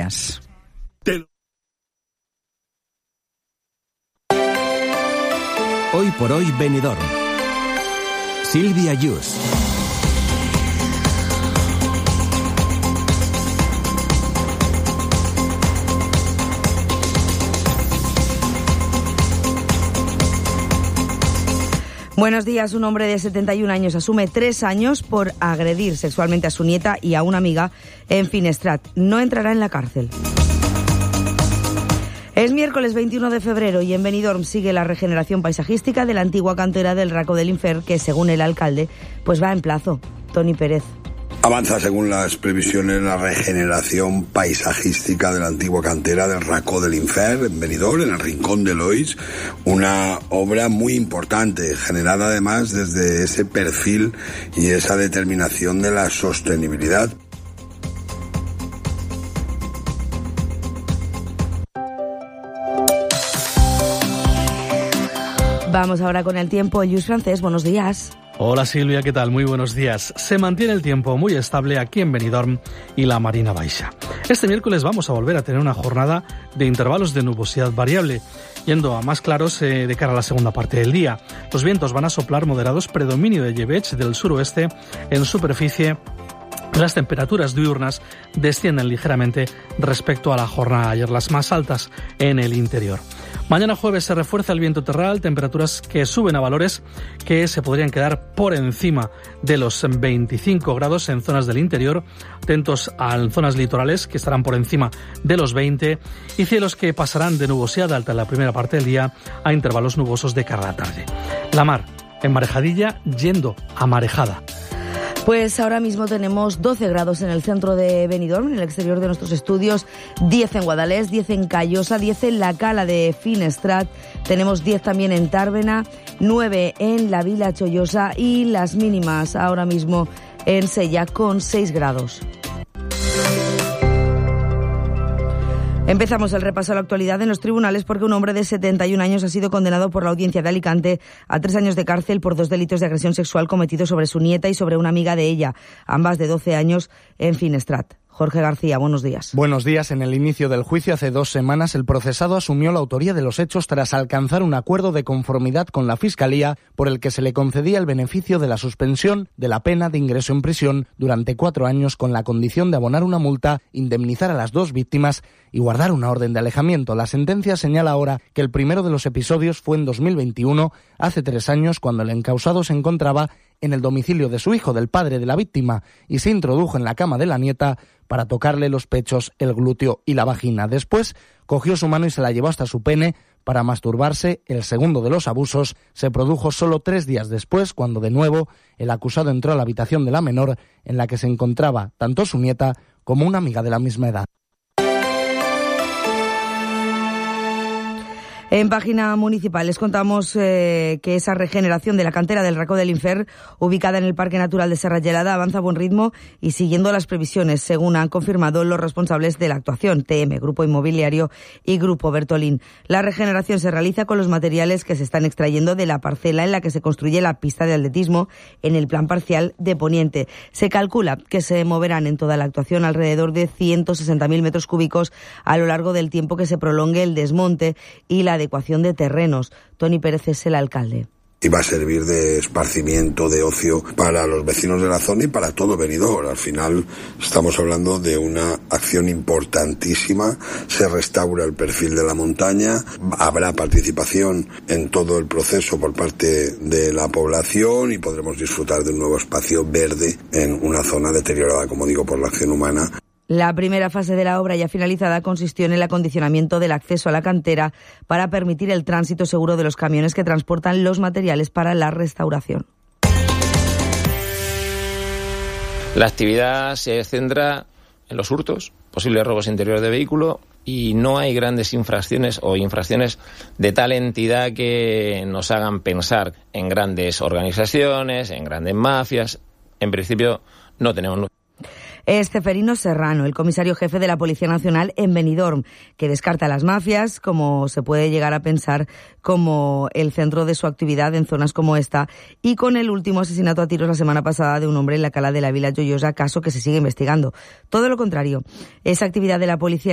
noticias. Hoy por hoy Benidorm. Sílvia Yus. Buenos días. Un hombre de 71 años asume 3 años por agredir sexualmente a su nieta y a una amiga en Finestrat. No entrará en la cárcel. Es miércoles 21 de febrero y en Benidorm sigue la regeneración paisajística de la antigua cantera del Racó de l'Infern, que según el alcalde pues va en plazo. Toni Pérez. Avanza según las previsiones la regeneración paisajística de la antigua cantera del Racó de l'Infern en Benidorm, en el Rincón de Loix, una obra muy importante, generada además desde ese perfil y esa determinación de la sostenibilidad. Vamos ahora con el tiempo. Lluís Francés, buenos días. Hola Silvia, ¿qué tal? Muy buenos días. Se mantiene el tiempo muy estable aquí en Benidorm y la Marina Baixa. Este miércoles vamos a volver a tener una jornada de intervalos de nubosidad variable, yendo a más claros de cara a la segunda parte del día. Los vientos van a soplar moderados, predominio de llebeig del suroeste en superficie. Las temperaturas diurnas descienden ligeramente respecto a la jornada de ayer, las más altas en el interior. Mañana jueves se refuerza el viento terral, temperaturas que suben a valores que se podrían quedar por encima de los 25 grados en zonas del interior, atentos a zonas litorales que estarán por encima de los 20 y cielos que pasarán de nubosidad alta en la primera parte del día a intervalos nubosos de cara a la tarde. La mar, en marejadilla, yendo a marejada. Pues ahora mismo tenemos 12 grados en el centro de Benidorm, en el exterior de nuestros estudios, 10 en Guadalest, 10 en Callosa, 10 en la Cala de Finestrat, tenemos 10 también en Tàrbena, 9 en la Vila Chollosa y las mínimas ahora mismo en Sella con 6 grados. Empezamos el repaso a la actualidad en los tribunales porque un hombre de 71 años ha sido condenado por la Audiencia de Alicante a 3 años de cárcel por 2 delitos de agresión sexual cometidos sobre su nieta y sobre una amiga de ella, ambas de 12 años, en Finestrat. Jorge García, buenos días. Buenos días. En el inicio del juicio hace 2 semanas, el procesado asumió la autoría de los hechos tras alcanzar un acuerdo de conformidad con la Fiscalía por el que se le concedía el beneficio de la suspensión de la pena de ingreso en prisión durante 4 años con la condición de abonar una multa, indemnizar a las 2 víctimas y guardar una orden de alejamiento. La sentencia señala ahora que el primero de los episodios fue en 2021, hace 3 años, cuando el encausado se encontraba en el domicilio de su hijo, del padre de la víctima, y se introdujo en la cama de la nieta para tocarle los pechos, el glúteo y la vagina. Después cogió su mano y se la llevó hasta su pene para masturbarse. El segundo de los abusos se produjo solo 3 días después, cuando de nuevo el acusado entró a la habitación de la menor, en la que se encontraba tanto su nieta como una amiga de la misma edad. En página municipal les contamos que esa regeneración de la cantera del Racó de l'Infern, ubicada en el Parque Natural de Serra Gelada, avanza a buen ritmo y siguiendo las previsiones, según han confirmado los responsables de la actuación, TM, Grupo Inmobiliario y Grupo Bertolín. La regeneración se realiza con los materiales que se están extrayendo de la parcela en la que se construye la pista de atletismo en el plan parcial de Poniente. Se calcula que se moverán en toda la actuación alrededor de 160.000 metros cúbicos a lo largo del tiempo que se prolongue el desmonte y la adecuación de terrenos. Toni Pérez es el alcalde. Y va a servir de esparcimiento, de ocio para los vecinos de la zona y para todo Benidorm. Al final estamos hablando de una acción importantísima. Se restaura el perfil de la montaña, habrá participación en todo el proceso por parte de la población y podremos disfrutar de un nuevo espacio verde en una zona deteriorada, como digo, por la acción humana. La primera fase de la obra ya finalizada consistió en el acondicionamiento del acceso a la cantera para permitir el tránsito seguro de los camiones que transportan los materiales para la restauración. La actividad se centra en los hurtos, posibles robos interiores de vehículo y no hay grandes infracciones o infracciones de tal entidad que nos hagan pensar en grandes organizaciones, en grandes mafias. En principio no tenemos. Es Ceferino Serrano, el comisario jefe de la Policía Nacional en Benidorm, que descarta las mafias, como se puede llegar a pensar, como el centro de su actividad en zonas como esta, y con el último asesinato a tiros la semana pasada de un hombre en la Cala de la Vila Chollosa, caso que se sigue investigando. Todo lo contrario, esa actividad de la policía